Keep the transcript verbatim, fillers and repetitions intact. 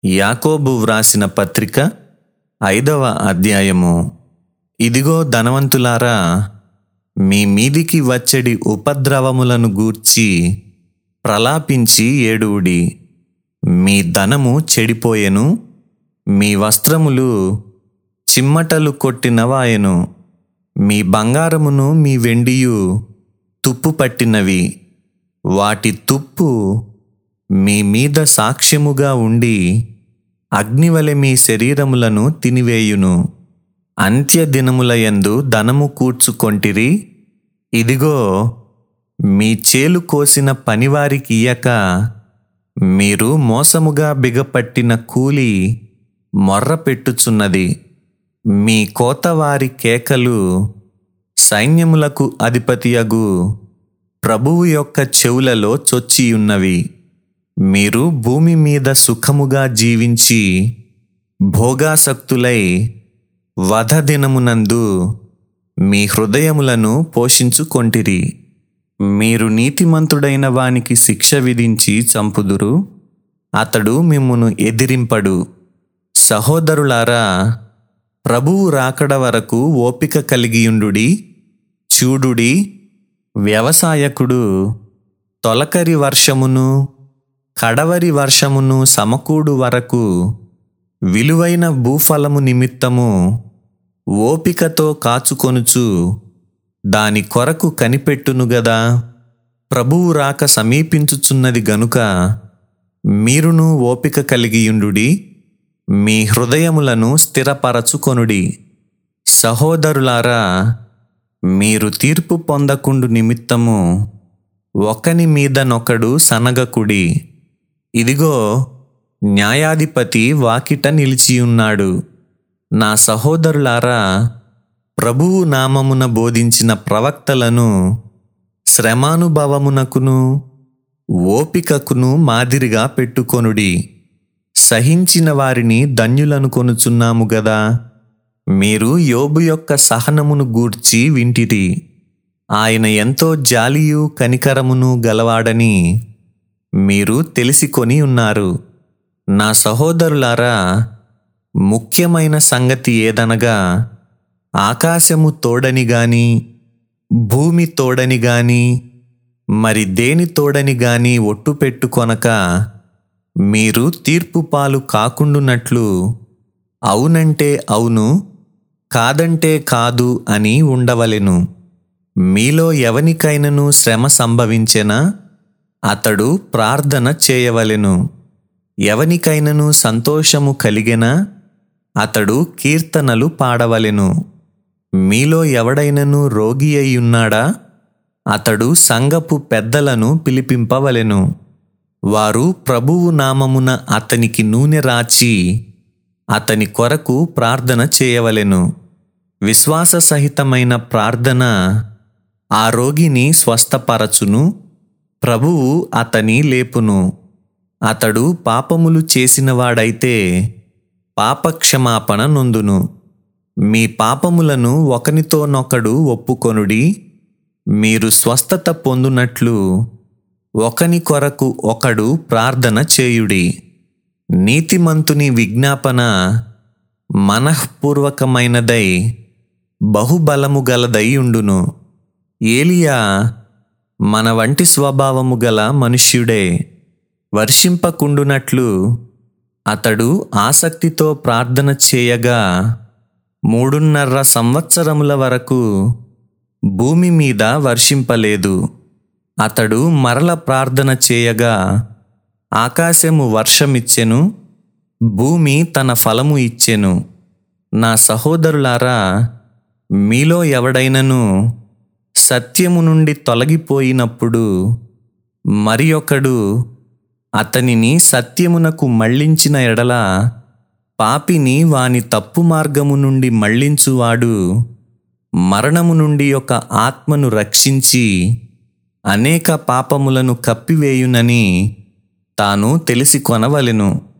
యాకోబు వ్రాసిన పత్రిక ఐదవ అధ్యాయము. ఇదిగో ధనవంతులారా, మీ మీదికి వచ్చెడి ఉపద్రవములను గూర్చి ప్రలాపించి ఏడువుడి. మీ ధనము చెడిపోయెను, మీ వస్త్రములు చిమ్మటలు కొట్టినవాయెను, మీ బంగారమును మీ వెండియు తుప్పు పట్టినవి. వాటి తుప్పు మీ మీద సాక్ష్యముగా ఉండి అగ్నివలె మీ శరీరములను తినివేయును. అంత్య దినములయందు ధనము కూర్చుకొంటిరి. ఇదిగో, మీ చేలు కోసిన పనివారికి ఇయ్యక మీరు మోసముగా బిగపట్టిన కూలి మొర్ర పెట్టుచున్నది. మీ కోతవారి కేకలు సైన్యములకు అధిపతియగు ప్రభువు యొక్క చెవులలో చొచ్చియున్నవి. మీరు భూమి మీద సుఖముగా జీవించి భోగాసక్తులై వధ దినమునందు మీ హృదయములను పోషించుకొంటిరి. మీరు నీతిమంతుడైన వానికి శిక్ష విధించి చంపుదురు, అతడు మిమ్మును ఎదిరింపడు. సహోదరులారా, ప్రభువు రాకడ వరకు ఓపిక కలిగియుండుడి. చూడుడి, వ్యవసాయకుడు తొలకరి వర్షమును కడవరి వర్షమును సమకూడు వరకు విలువైన భూఫలము నిమిత్తము ఓపికతో కాచుకొనుచు దాని కొరకు కనిపెట్టును గదా. ప్రభువు రాక సమీపించుచున్నది గనుక మీరును ఓపిక కలిగియుండుడి, మీ హృదయములను స్థిరపరచుకొనుడి. సహోదరులారా, మీరు తీర్పు పొందకుండు నిమిత్తము ఒకని మీదనొకడు సనగకుడి. ఇదిగో, న్యాయాధిపతి వాకిట నిలిచియున్నాడు. నా సహోదరులారా, ప్రభువు నామమున బోధించిన ప్రవక్తలను శ్రమానుభవమునకును ఓపికకును మాదిరిగా పెట్టుకొనుడి. సహించిన వారిని ధన్యులను కొనుచున్నాము గదా. మీరు యోబు యొక్క సహనమును గూర్చి వింటిరి. ఆయన ఎంతో జాలియు కనికరమును గలవాడని మీరు తెలిసికొని ఉన్నారు. నా సహోదరులారా, ముఖ్యమైన సంగతి ఏదనగా, ఆకాశము తోడని గాని భూమి తోడని గాని మరి దేని తోడని గాని ఒట్టు పెట్టుకొనక మీరు తీర్పు పాలు కాకుండునట్లు అవునంటే అవును, కాదంటే కాదు అని ఉండవలెను. మీలో ఎవనికైనను శ్రమ సంభవించెనా అతడు ప్రార్థన చేయవలెను. ఎవనికైనను సంతోషము కలిగెనా అతడు కీర్తనలు పాడవలెను. మీలో ఎవడైనను రోగి అయ్యున్నాడా అతడు సంఘపు పెద్దలను పిలిపింపవలెను. వారు ప్రభువు నామమున అతనికి నూనె రాచి అతని కొరకు ప్రార్థన చేయవలెను. విశ్వాస సహితమైన ప్రార్థన ఆ రోగిని స్వస్థపరచును, ప్రభువు అతని లేపును. అతడు పాపములు చేసినవాడైతే పాపక్షమాపణ నొందును. మీ పాపములను ఒకనితోనొకడు ఒప్పుకొనుడి. మీరు స్వస్థత పొందునట్లు ఒకని కొరకు ఒకడు ప్రార్థన చేయుడి. నీతిమంతుని విజ్ఞాపన మనఃపూర్వకమైనదై బహుబలము గలదై ఉండును. ఏలియా మన వంటి స్వభావము గల మనుష్యుడే. వర్షింపకుండునట్లు అతడు ఆసక్తితో ప్రార్థన చేయగా మూడున్నర సంవత్సరముల వరకు భూమి మీద వర్షింపలేదు. అతడు మరల ప్రార్థన చేయగా ఆకాశము వర్షమిచ్చెను, భూమి తన ఫలము ఇచ్చెను. నా సహోదరులారా, మీలో ఎవడైనను సత్యము నుండి తొలగిపోయినప్పుడు మరి ఒకడు అతనిని సత్యమునకు మళ్ళించిన ఎడల పాపిని వాని తప్పు మార్గము నుండి మళ్ళించువాడు మరణము నుండి ఒక ఆత్మను రక్షించి అనేక పాపములను కప్పివేయునని తాను తెలిసి కొనవలెను.